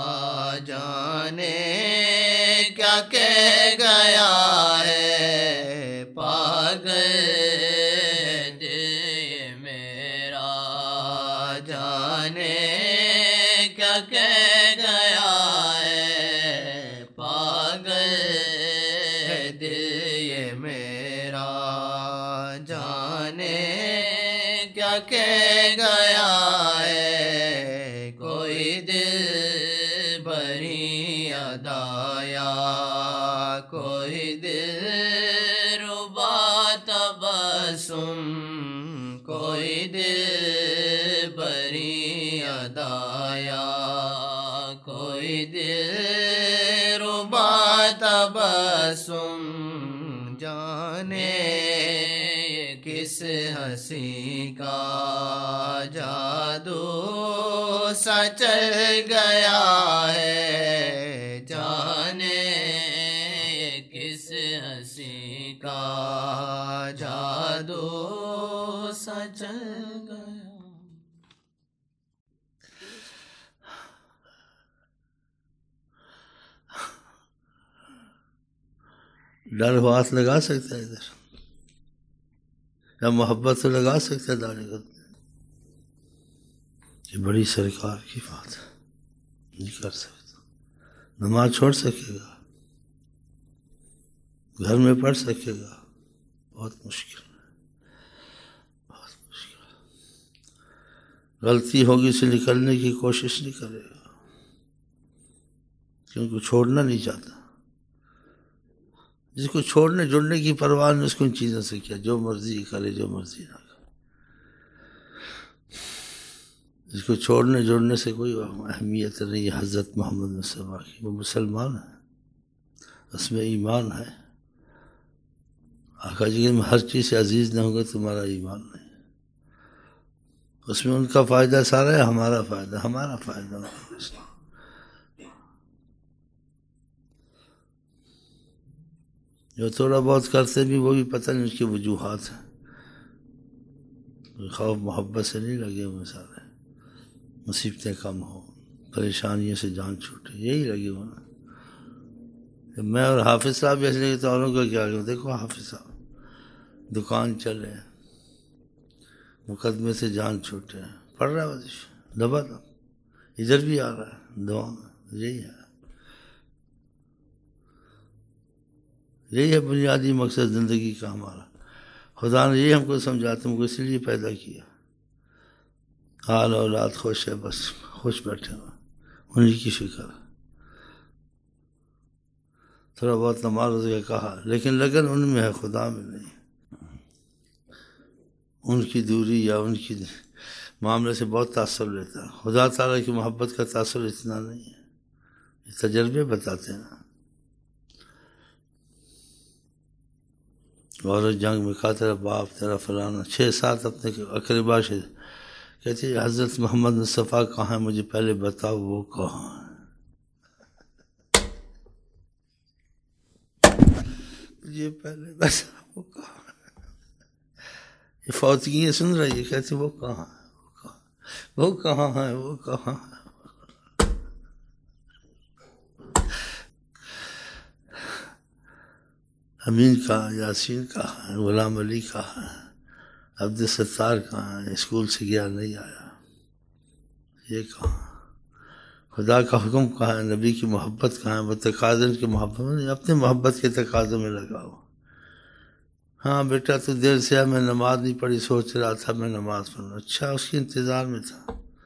Speaker 1: جانے
Speaker 2: کیا کہہ گیا ہے، پاگل دل یہ میرا، جانے کیا کہہ گیا ہے، پاگل دل یہ میرا، جانے کیا کہہ گیا ہے، کوئی دل بری ادایا، کوئی دل ربا تبسم، کوئی دل بری ادایا، کوئی دل ربا تبسم
Speaker 1: جانے کس ہنسی کا جادو سا چل گیا ہے، جانے کس ہنسی کا جادو سا چل گیا۔
Speaker 3: ڈر ہو ہاتھ لگا سکتا ہے ادھر، یا محبت تو لگا سکتا ہے داڑھی کو؟ یہ بڑی سرکار کی بات ہے، نہیں کر سکتا۔ نماز چھوڑ سکے گا، گھر میں پڑھ سکے گا، بہت مشکل ہے، بہت مشکل۔ غلطی ہوگی سے نکلنے کی کوشش نہیں کرے گا، کیونکہ چھوڑنا نہیں چاہتا۔ جس کو چھوڑنے جڑنے کی پرواہ نہیں، اس کو ان چیزوں سے کیا، جو مرضی کرے جو مرضی نہ کرے۔ جس کو چھوڑنے جڑنے سے کوئی اہمیت نہیں ہے حضرت محمد مصطفیٰ کی، وہ مسلمان ہے، اس میں ایمان ہے۔ آقا جی میں ہر چیز سے عزیز نہ ہوگا تمہارا ایمان نہیں، اس میں ان کا فائدہ سارا ہے، ہمارا فائدہ جو تھوڑا بہت کرتے بھی وہ بھی پتہ نہیں اس کی وجوہات ہیں، خوف محبت سے نہیں لگے ہوئے سارے، مصیبتیں کم ہوں، پریشانیوں سے جان چھوٹے، یہی لگے ہوئے نا۔ میں اور حافظ صاحب ایسے لگے تو اوروں کا کیا لگے؟ دیکھو حافظ صاحب دکان چلے، مقدمے سے جان چھوٹے، پڑھ رہا ہے وظیفہ دبا دب، ادھر بھی آ رہا ہے دعا میں، یہی ہے بنیادی مقصد زندگی کا ہمارا۔ خدا نے یہ ہم کو سمجھا، تم کو اس لیے پیدا کیا، حال اولاد خوش ہے، بس خوش بیٹھے ہوئے، انہیں کی فکر ہے۔ تھوڑا بہت نماز کا کہا، لیکن لگن ان میں ہے، خدا میں نہیں۔ ان کی دوری یا ان کی معاملے سے بہت تاثر لیتا ہے، خدا تعالیٰ کی محبت کا تاثر اتنا نہیں ہے، یہ تجربے بتاتے ہیں نا۔ اور جنگ میں کہا تیرا باپ تیرا فلانا، 6-7 اپنے اقربا سے کہتے ہیں حضرت محمد مصطفیٰ کہاں ہے، مجھے پہلے بتاؤ وہ کہاں ہے، مجھے پہلے بتاؤ وہ کہاں ہے۔ یہ فوتگیاں سن رہی ہے، کہتے وہ کہاں ہے، وہ کہاں ہے، وہ کہاں ہے۔ امین کہاں، یاسین کہاں ہے، غلام علی کہاں ہے، عبدالستار کہاں ہے، اسکول سے گیا نہیں آیا، یہ کہاں، خدا کا حکم کہاں ہے، نبی کی محبت کہاں ہے، وہ تقاضے کی محبت نہیں، اپنے محبت کے تقاضوں میں لگا ہو۔ ہاں بیٹا تو دیر سے میں نماز نہیں پڑھی، سوچ رہا تھا میں نماز پڑھوں، اچھا اس کے انتظار میں تھا،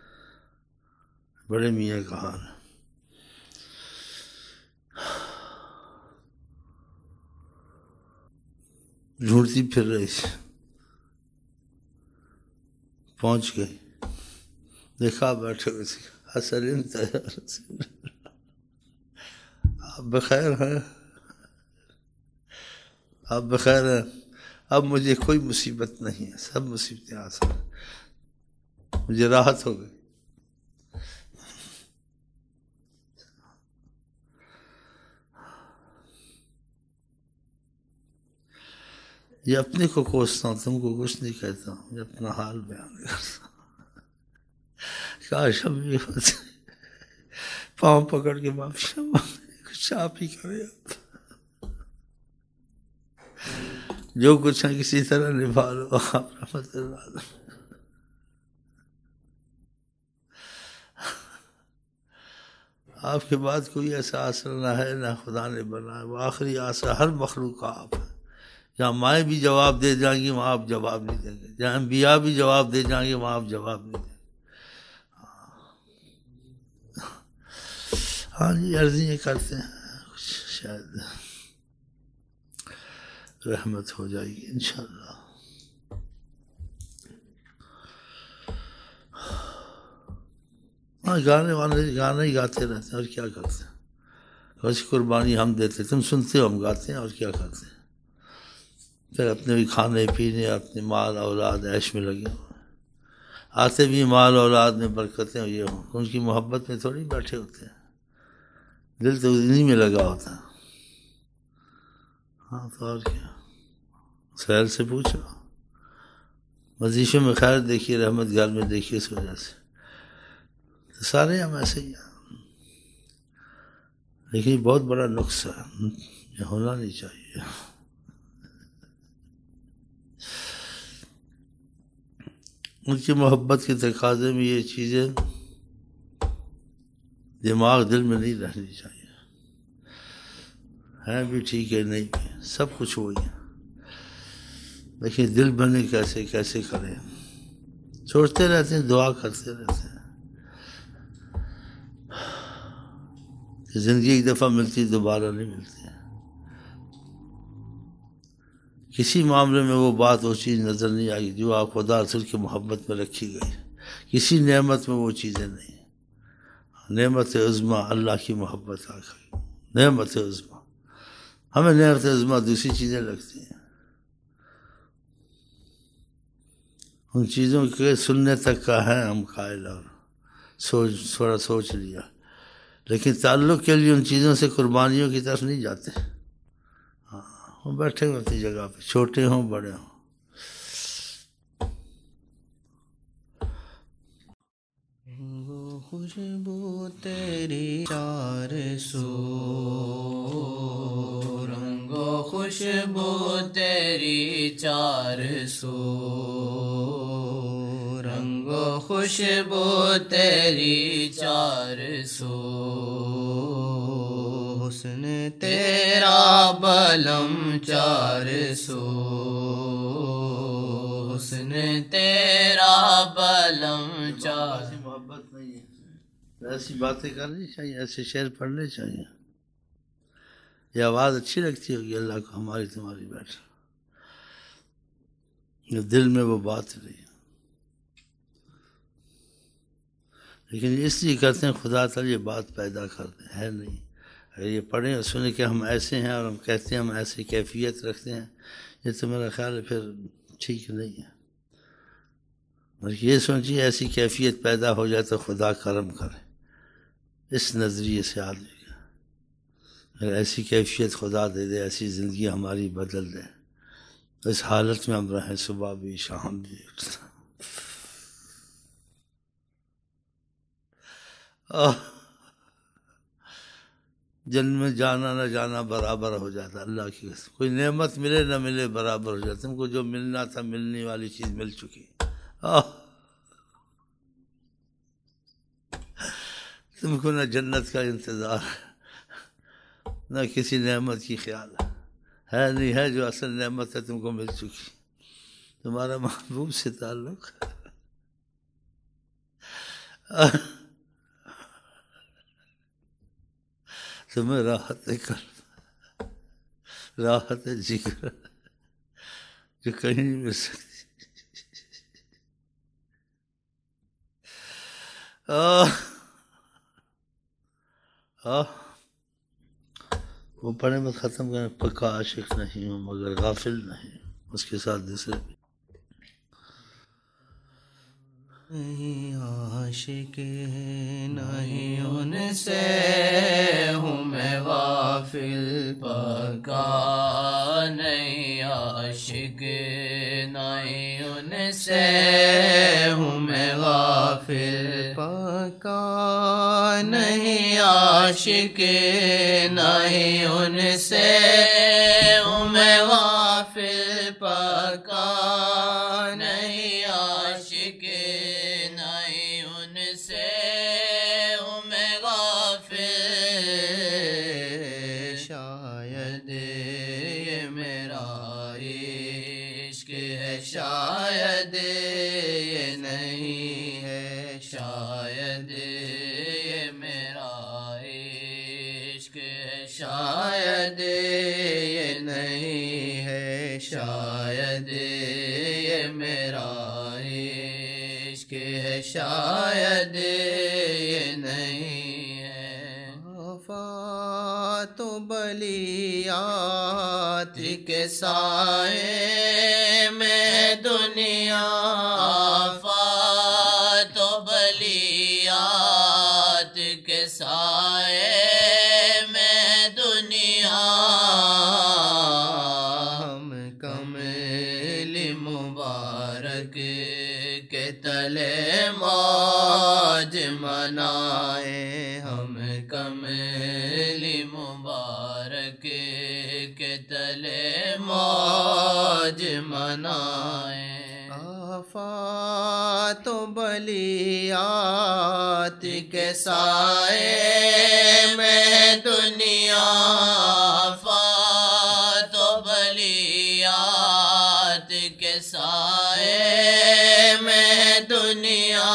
Speaker 3: بڑے میاں کا حال ہے۔ ڈھونڈتی پھر رہی تھی، پہنچ گئی، دیکھا بیٹھے ہوئے تھے، حسن تیار، آپ بخیر ہیں، آپ بخیر ہیں، اب مجھے کوئی مصیبت نہیں ہے، سب مصیبتیں آسان ہیں، مجھے راحت ہو گئی۔ یہ اپنے کو کوستا ہوں، تم کو کچھ نہیں کہتا ہوں، یہ اپنا حال بیان کرتا ہوں۔ کاش ہم بھی ہوتے، پاؤں پکڑ کے معافی کچھ آپ ہی کرے، جو کچھ ہے کسی طرح نبھا لو، آپ رحمت اللہ۔ آپ کے بعد کوئی ایسا آسرا نہ ہے، نہ خدا نے بنایا، وہ آخری آسرا ہر مخلوق کا آپ ہے۔ جہاں مائیں بھی جواب دے جائیں گی وہاں آپ جواب نہیں دیں گے، جہاں انبیاء بھی جواب دے جائیں گے وہاں آپ جواب نہیں دیں گے۔ ہاں جی عرضیاں کرتے ہیں، کچھ شاید رحمت ہو جائے گی انشاءاللہ۔ ہاں گانے والے گانے ہی گاتے رہتے ہیں، اور کیا کرتے ہیں، بس قربانی ہم دیتے، تم سنتے ہو ہم گاتے ہیں، اور کیا کرتے ہیں۔ پھر اپنے بھی کھانے پینے، اپنے مال اولاد عیش میں لگے ہوئے، آتے بھی مال اولاد میں برکتیں یہ ہوں، ان کی محبت میں تھوڑی بیٹھے ہوتے ہیں، دل تو انہیں میں لگا ہوتا ہے۔ ہاں تو اور کیا، خیر سے پوچھو، وظیفے میں خیر دیکھیے، رحمت گھر میں دیکھیے، اس وجہ سے تو سارے ہم ایسے ہی ہیں، لیکن یہ بہت بڑا نقص ہے، یہ ہونا نہیں چاہیے۔ ان کی محبت کے تقاضے میں یہ چیزیں دماغ دل میں نہیں رہنی چاہیے، ہیں بھی ٹھیک ہے، نہیں بھی، سب کچھ وہی ہے، لیکن دل بنے کیسے کیسے کریں، سوچتے رہتے ہیں، دعا کرتے رہتے ہیں کہ زندگی ایک دفعہ ملتی، دوبارہ نہیں ملتی۔ کسی معاملے میں وہ بات، وہ چیز نظر نہیں آئی جو آپ خدا رسول کی محبت میں رکھی گئی، کسی نعمت میں وہ چیزیں نہیں۔ نعمت عظمیٰ اللہ کی محبت آ گئی، نعمت عظمیٰ۔ ہمیں نعمت عظمیٰ دوسری چیزیں لگتی ہیں، ان چیزوں کے سننے تک کا ہے ہم قائل، اور تھوڑا سوچ لیا، لیکن تعلق کے لیے ان چیزوں سے قربانیوں کی طرف نہیں جاتے۔ ہاں، وہ بیٹھے ہوتی جگہ پہ، چھوٹے ہوں بڑے ہوں۔
Speaker 1: وہ خوشبو تیری چار سو، رنگو خوشبو تیری چار سو، رنگو خوشبو تیری چار سو، حسن تیرا بلم چار سو، حسن تیرا بلم چار سو۔
Speaker 3: محبت نہیں ہے، ایسی باتیں کرنی چاہیے، ایسے شعر پڑھنے چاہیے۔ یہ آواز اچھی لگتی ہوگی اللہ کو، ہماری تمہاری بیٹھ، دل میں وہ بات نہیں، لیکن اس لیے کرتے ہیں خدا تعالی یہ بات پیدا کرتے ہے نہیں۔ اگر یہ پڑھیں اور سنیں کہ ہم ایسے ہیں اور ہم کہتے ہیں ہم ایسی کیفیت رکھتے ہیں، یہ تو میرا خیال ہے پھر ٹھیک نہیں ہے۔ بلکہ یہ سوچیے ایسی کیفیت پیدا ہو جائے تو خدا کرم کرے، اس نظریے سے آدمی کا، اگر ایسی کیفیت خدا دے دے، ایسی زندگی ہماری بدل دے، اس حالت میں ہم رہیں صبح بھی شام بھی۔ جنت میں جانا نہ جانا برابر ہو جاتا، اللہ کی قسم، کوئی نعمت ملے نہ ملے برابر ہو جاتا، تم کو جو ملنا تھا، ملنے والی چیز مل چکی، تم کو نہ جنت کا انتظار نہ کسی نعمت کی خیال ہے نہیں، ہے جو اصل نعمت ہے تم کو مل چکی، تمہارا محبوب سے تعلق، تمہیں راحت قلب، راحت جگر جو کہیں نہیں مل سکتی۔ وہ پڑھنے میں ختم کریں، پکا عاشق نہیں ہوں مگر غافل نہیں، اس کے ساتھ دوسرے بھی
Speaker 1: نہیں عاشق نہیں ان سے ہوں میں غافل، پکا نہیں عاشق نہیں ان سے ہوں میں غافل، پکا نہیں عاشق نہیں ان سے ہوں میں غافل، پکا نہیں عاشق نہیں ان سے ہوں میں غافل، شاید یہ میرا عشق ہے، شاید یہ نہیں ہے، شاید یہ میرا عشق ہے، شاید یہ نہیں ہے، شاید یہ میرا عشق ہے، شاید یہ نہیں ہے۔ وفا تو بلیات کے سائے میں دنیا
Speaker 2: آفات و بلیات کے سائے میں دنیا
Speaker 1: ہم کمل مبارک کے تلے موج منائے ہم کمل مبارک کے تلے موج منائے آفات و بلیات کے سائے میں دنیا
Speaker 2: آفات و بلیات کے سائے
Speaker 1: میں دنیا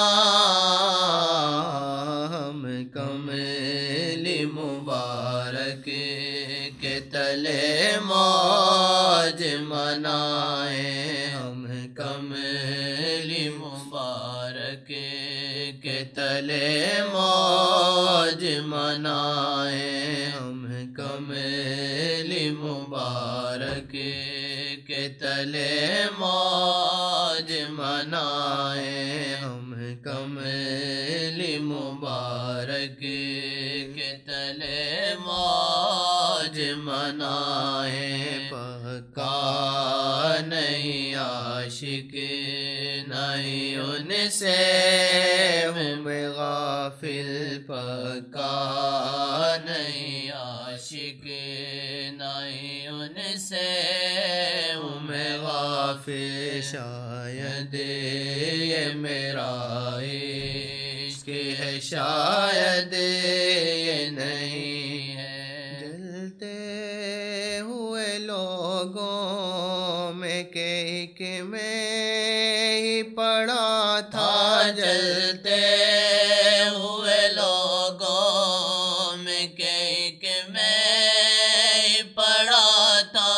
Speaker 1: ہم کمل مبارک کے تلے موج منائے ہم کمل مبارک کے تلے موج منائے ہم کمل مبارک کے تلے موج منائے ہم کمل مبارک کے تلے موج منائے پکا نہیں عاشق نہیں ان سے ہم غافل پکا نہیں عاشق نہیں ان سے ہم غافل شاید یہ میرا عشق ہے شاید یہ نہیں ہے جلتے ہوئے لوگوں میں کہ ایک میں ہی پڑا تھا
Speaker 2: جلتے ہوئے لوگوں میں کہ ایک میں پڑا تھا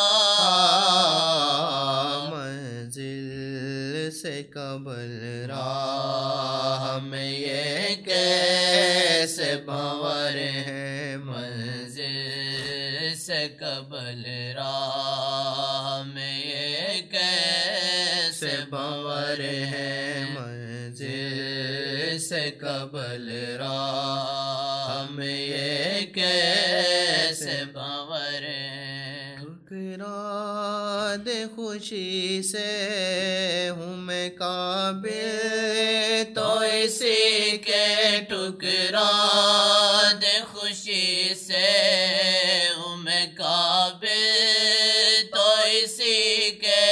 Speaker 1: منزل سے قبل راہ میں یہ کیسے بھنور ہے منزل سے قبل راہ میں یہ کیسے بھنور ہے منزل سے قبل راہ میں یہ کیسے بھنور ہے ٹھکرا دے خوشی سے ہوں میں قابل
Speaker 2: تو اسی کے ٹکرا دے خوشی سے ہوں میں قابل تو اسی کے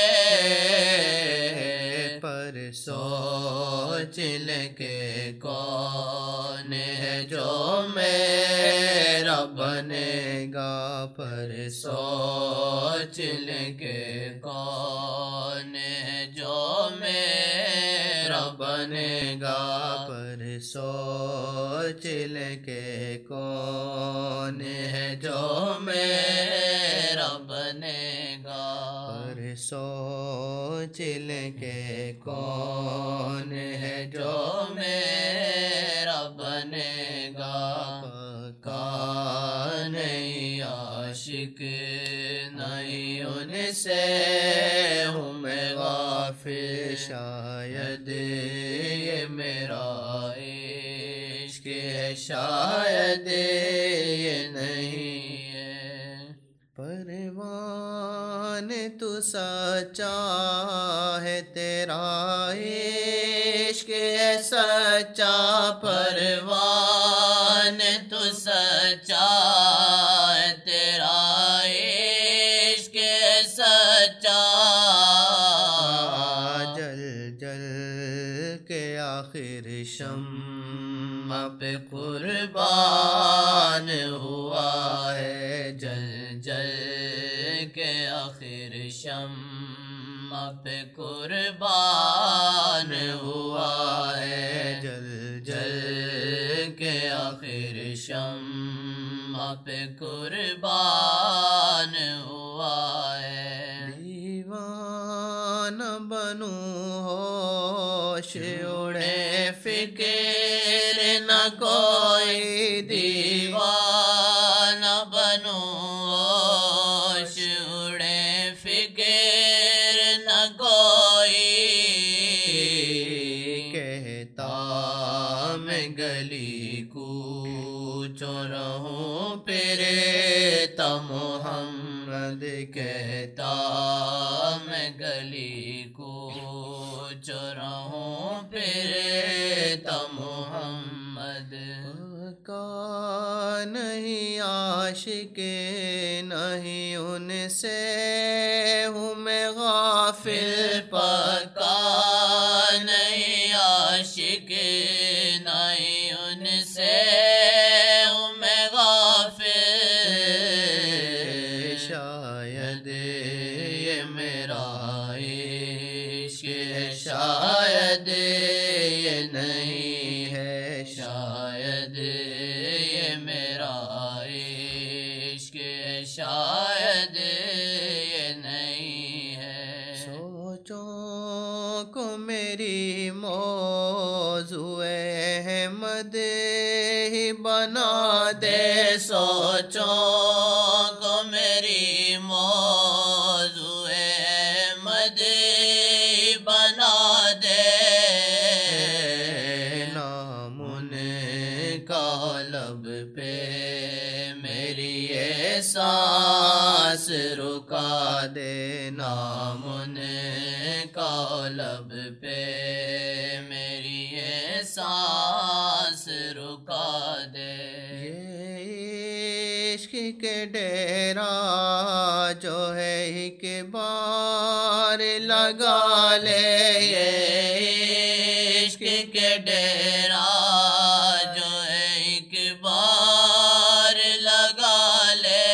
Speaker 1: پر سوچ لے کے کون ہے جو میرا بنے گا پر سوچ لے کے کون ہے جو میرا بنے گا پر سوچ لے کے کون ہے جو میرا بنے گا پر سوچ لے کے کون ہے جو میرا بنے گا پکا نہیں عاشق نہیں ان سے ہوں میں غافل شاید یہ میرا عشق ہے شاید یہ نہیں ہے پروان تو سچا ہے تیرا عشق ہے سچا
Speaker 2: پروان تو سچا ہے تیرا عشق سچا
Speaker 1: جل جل کے آخر شمع پہ قربان ہوا ہے جل جل کے آخر شمع پہ قربان ہوا ہے جل جل کے آخر شمع پہ قربان ہوا ہے دیوانہ بنوں ہوش اڑے فکر نہ کوئی
Speaker 2: دیوانہ بنوں فکر نہ کوئی
Speaker 1: کہتا میں گلی کوچوں رہوں پھرے تا محمد
Speaker 2: کہتا میں گلی کوچوں رہوں پھرے تا محمد
Speaker 1: کا نہیں عاشق نہیں ان سے ہوں میں غافل
Speaker 2: پکا نہیں عاشق نہیں ان سے ہوں میں غافل
Speaker 1: شاید یہ میرا عشق ہے شاید یہ نہیں ہے
Speaker 2: شاید یہ میرا عشق ہے شاید یہ نہیں ہے
Speaker 1: سوچوں کو میری موضوع احمد ہی بنا دے
Speaker 2: سوچوں کو میری موضوع احمد بنا دے
Speaker 1: نام ان کا لب پہ میری یہ سانس رکا دے
Speaker 2: نام ان کا لب پہ میری یہ سانس رکا دے
Speaker 1: یہ عشق کے ڈیرا جو ہے ایک بار لگا لے
Speaker 2: یہ عشق کے ڈیرا جو ہے ایک بار لگا لے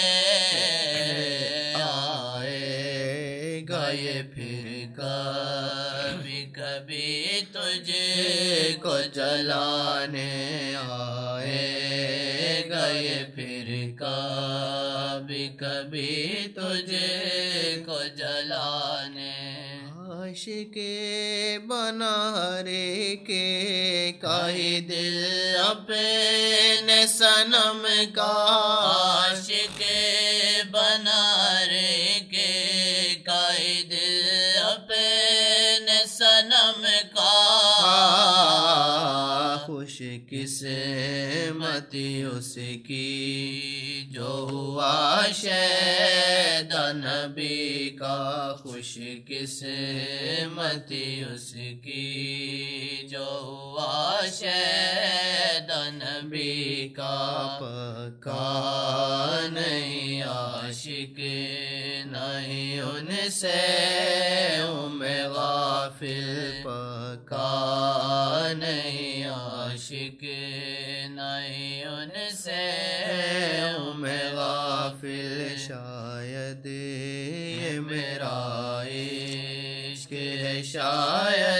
Speaker 1: آئے گا یہ پھر
Speaker 2: کبھی کبھی تجھے
Speaker 1: کو جلانے آئے گا یہ پھر
Speaker 2: کبھی کبھی تجھے کو جلانے
Speaker 1: عاشق بنا رے کے کاہی دل اپنے صنم کا
Speaker 2: عاشق بنا رے کے کائی دل اپنے صنم کا
Speaker 1: خوش قسمتی اس کی جو ہوا شہید نبی کا خوش قسمتی اس کی جو ہوا شہید نبی کا پکا نہیں عاشق نہیں ان سے ہوں میں غافل پکا نہیں عاشق
Speaker 2: نہیں ان سے
Speaker 1: ہوں میں غافل شاید یہ میرا عشق ہے شاید